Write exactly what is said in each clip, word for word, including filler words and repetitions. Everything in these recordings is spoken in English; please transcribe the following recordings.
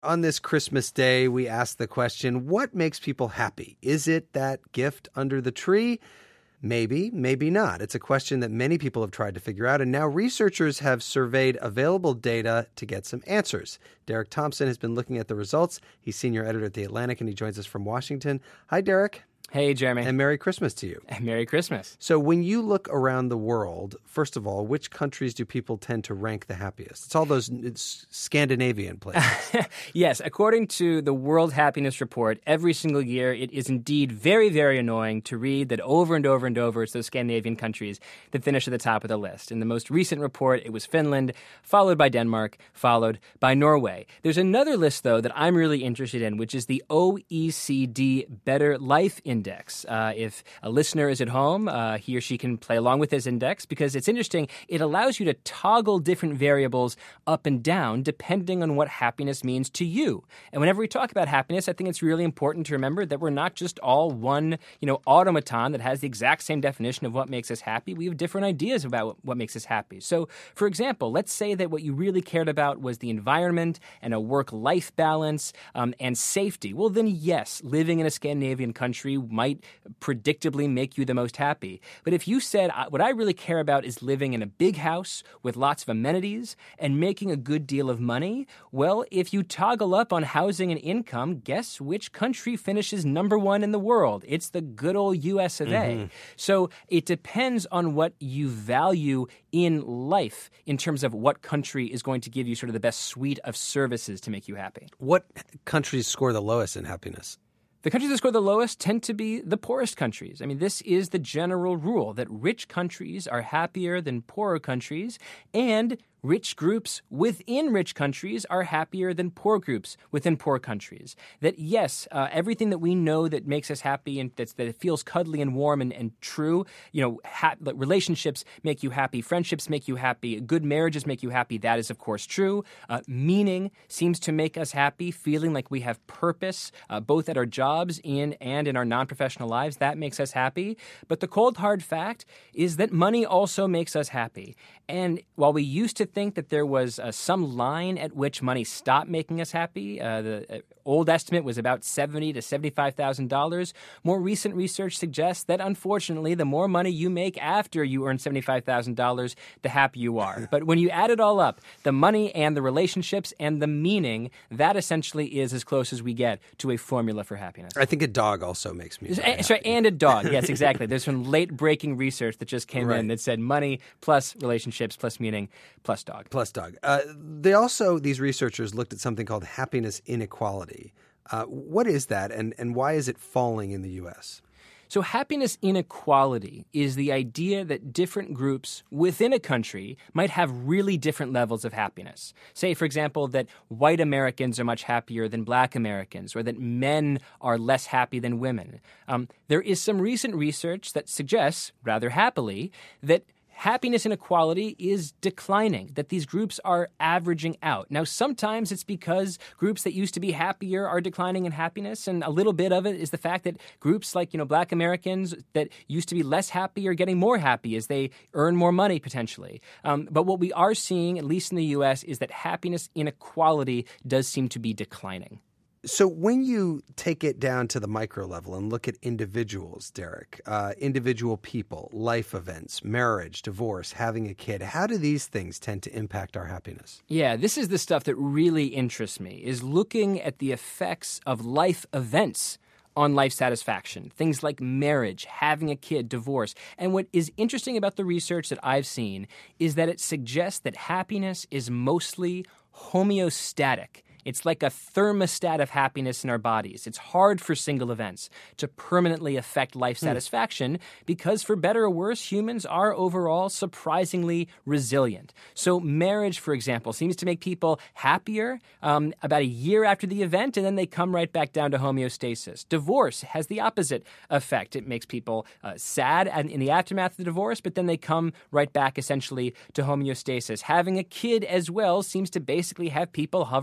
On this Christmas day, we ask the question, what makes people happy? Is it that gift under the tree? Maybe, maybe not. It's a question that many people have tried to figure out, and now researchers have surveyed available data to get some answers. Derek Thompson has been looking at the results. He's senior editor at The Atlantic, and he joins us from Washington. Hi, Derek. Hey, Jeremy. And Merry Christmas to you. And Merry Christmas. So when you look around the world, first of all, which countries do people tend to rank the happiest? It's all those it's Scandinavian places. Yes. According to the World Happiness Report, every single year it is indeed very, very annoying to read that over and over and over it's those Scandinavian countries that finish at the top of the list. In the most recent report, it was Finland, followed by Denmark, followed by Norway. There's another list, though, that I'm really interested in, which is the O E C D Better Life Index. Index. Uh, if a listener is at home, uh, he or she can play along with this index because it's interesting. It allows you to toggle different variables up and down depending on what happiness means to you. And whenever we talk about happiness, I think it's really important to remember that we're not just all one, you know, automaton that has the exact same definition of what makes us happy. We have different ideas about what, what makes us happy. So, for example, let's say that what you really cared about was the environment and a work-life balance um, and safety. Well, then, yes, living in a Scandinavian country might predictably make you the most happy. But if you said, what I really care about is living in a big house with lots of amenities and making a good deal of money, well, if you toggle up on housing and income, guess which country finishes number one in the world? It's the good old U S of A. Mm-hmm. So it depends on what you value in life in terms of what country is going to give you sort of the best suite of services to make you happy. What countries score the lowest in happiness? The countries that score the lowest tend to be the poorest countries. I mean, this is the general rule that rich countries are happier than poorer countries, and rich groups within rich countries are happier than poor groups within poor countries. That, yes, uh, everything that we know that makes us happy and that's, that it feels cuddly and warm and, and true, you know, ha- relationships make you happy, friendships make you happy, good marriages make you happy. That is, of course, true. Uh, meaning seems to make us happy, feeling like we have purpose, uh, both at our jobs in and in our non-professional lives. That makes us happy. But the cold, hard fact is that money also makes us happy. And while we used to think that there was uh, some line at which money stopped making us happy, uh, the uh, old estimate was about seventy thousand to seventy-five thousand dollars. More recent research suggests that, unfortunately, the more money you make after you earn seventy-five thousand dollars, the happier you are. But when you add it all up, the money and the relationships and the meaning, that essentially is as close as we get to a formula for happiness. I think a dog also makes me very and, happy. Sorry, and a dog. Yes, exactly. There's some late-breaking research that just came right. in that said money plus relationships plus meaning plus dog. Plus dog. Uh, they also, these researchers looked at something called happiness inequality. Uh, what is that, and, and why is it falling in the U S? So happiness inequality is the idea that different groups within a country might have really different levels of happiness. Say, for example, that white Americans are much happier than black Americans, or that men are less happy than women. Um, there is some recent research that suggests, rather happily, that happiness inequality is declining, that these groups are averaging out. Now, sometimes it's because groups that used to be happier are declining in happiness, and a little bit of it is the fact that groups like, you know, black Americans that used to be less happy are getting more happy as they earn more money, potentially. Um, but what we are seeing, at least in the U S, is that happiness inequality does seem to be declining. So when you take it down to the micro level and look at individuals, Derek, uh, individual people, life events, marriage, divorce, having a kid, how do these things tend to impact our happiness? Yeah, this is the stuff that really interests me, is looking at the effects of life events on life satisfaction. Things like marriage, having a kid, divorce. And what is interesting about the research that I've seen is that it suggests that happiness is mostly homeostatic. It's like a thermostat of happiness in our bodies. It's hard for single events to permanently affect life satisfaction because, for better or worse, humans are overall surprisingly resilient. So marriage, for example, seems to make people happier um, about a year after the event, and then they come right back down to homeostasis. Divorce has the opposite effect. It makes people uh, sad in the aftermath of the divorce, but then they come right back essentially to homeostasis. Having a kid as well seems to basically have people hovering around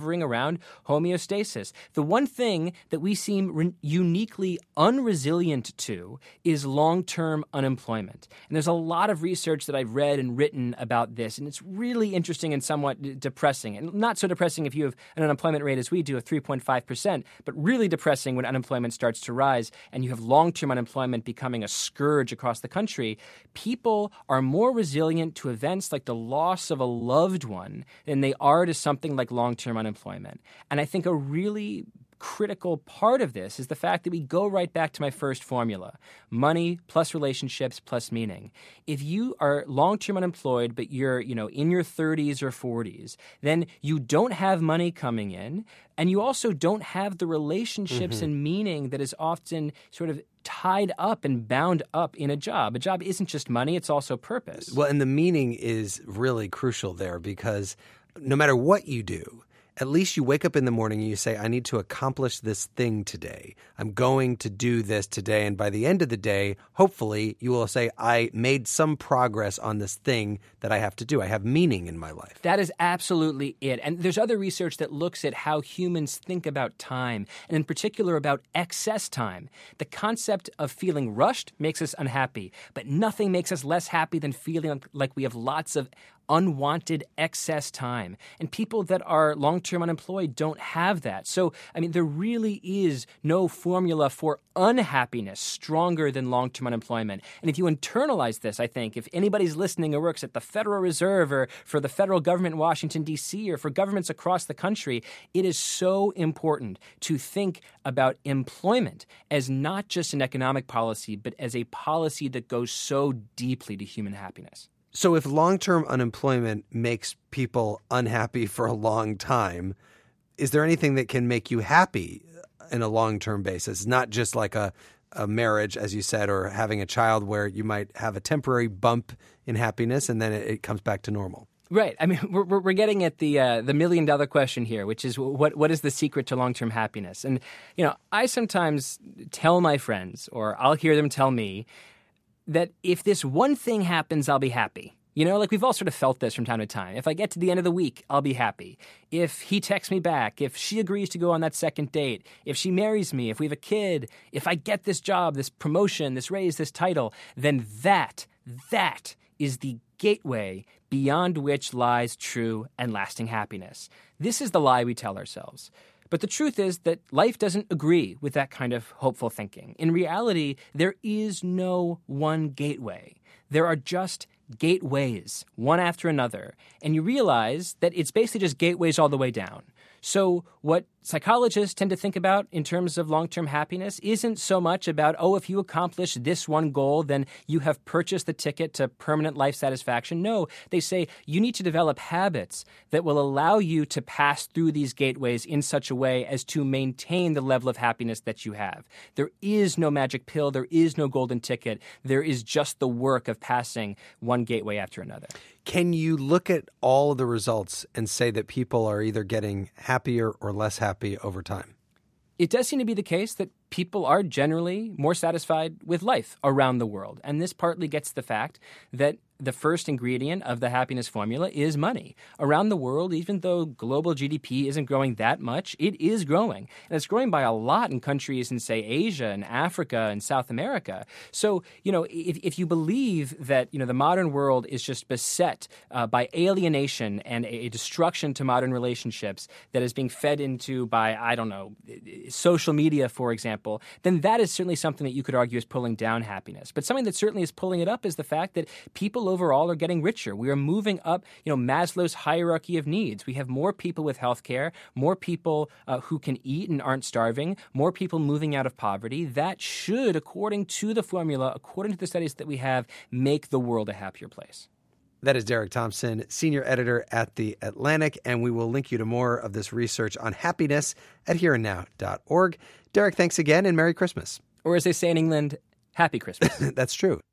found homeostasis. The one thing that we seem re- uniquely unresilient to is long-term unemployment. And there's a lot of research that I've read and written about this, and it's really interesting and somewhat d- depressing. And not so depressing if you have an unemployment rate as we do of three point five percent, but really depressing when unemployment starts to rise and you have long-term unemployment becoming a scourge across the country. People are more resilient to events like the loss of a loved one than they are to something like long-term unemployment. And I think a really critical part of this is the fact that we go right back to my first formula: money plus relationships plus meaning. If you are long-term unemployed, but you're, you know, in your thirties or forties, then you don't have money coming in, and you also don't have the relationships mm-hmm. and meaning that is often sort of tied up and bound up in a job. A job isn't just money, it's also purpose. Well, and the meaning is really crucial there, because no matter what you do, at least you wake up in the morning and you say, I need to accomplish this thing today. I'm going to do this today. And by the end of the day, hopefully you will say, I made some progress on this thing that I have to do. I have meaning in my life. That is absolutely it. And there's other research that looks at how humans think about time, and in particular about excess time. The concept of feeling rushed makes us unhappy, but nothing makes us less happy than feeling like we have lots of unwanted excess time. And people that are long-term unemployed don't have that. So, I mean, there really is no formula for unhappiness stronger than long-term unemployment. And if you internalize this, I think, if anybody's listening or works at the Federal Reserve or for the federal government in Washington, D C, or for governments across the country, it is so important to think about employment as not just an economic policy, but as a policy that goes so deeply to human happiness. So if long-term unemployment makes people unhappy for a long time, is there anything that can make you happy in a long-term basis? Not just like a, a marriage, as you said, or having a child where you might have a temporary bump in happiness and then it, it comes back to normal. Right. I mean, we're we're getting at the uh, the million dollar question here, which is what what is the secret to long-term happiness? And, you know, I sometimes tell my friends, or I'll hear them tell me, that if this one thing happens, I'll be happy. You know, like we've all sort of felt this from time to time. If I get to the end of the week, I'll be happy. If he texts me back, if she agrees to go on that second date, if she marries me, if we have a kid, if I get this job, this promotion, this raise, this title, then that, that is the gateway beyond which lies true and lasting happiness. This is the lie we tell ourselves. But the truth is that life doesn't agree with that kind of hopeful thinking. In reality, there is no one gateway. There are just gateways, one after another. And you realize that it's basically just gateways all the way down. So what psychologists tend to think about in terms of long-term happiness isn't so much about, oh, if you accomplish this one goal, then you have purchased the ticket to permanent life satisfaction. No, they say you need to develop habits that will allow you to pass through these gateways in such a way as to maintain the level of happiness that you have. There is no magic pill. There is no golden ticket. There is just the work of passing one gateway after another. Can you look at all of the results and say that people are either getting happier or less happy over time? It does seem to be the case that people are generally more satisfied with life around the world. And this partly gets the fact that the first ingredient of the happiness formula is money. Around the world, even though global G D P isn't growing that much, it is growing. And it's growing by a lot in countries in, say, Asia and Africa and South America. So, you know, if, if you believe that, you know, the modern world is just beset uh, by alienation and a, a destruction to modern relationships that is being fed into by, I don't know, social media, for example, then that is certainly something that you could argue is pulling down happiness. But something that certainly is pulling it up is the fact that people overall are getting richer. We are moving up, you know, Maslow's hierarchy of needs. We have more people with health care, more people uh, who can eat and aren't starving, more people moving out of poverty. That should, according to the formula, according to the studies that we have, make the world a happier place. That is Derek Thompson, senior editor at The Atlantic, and we will link you to more of this research on happiness at here and now dot org. Derek, thanks again, and Merry Christmas. Or as they say in England, Happy Christmas. That's true.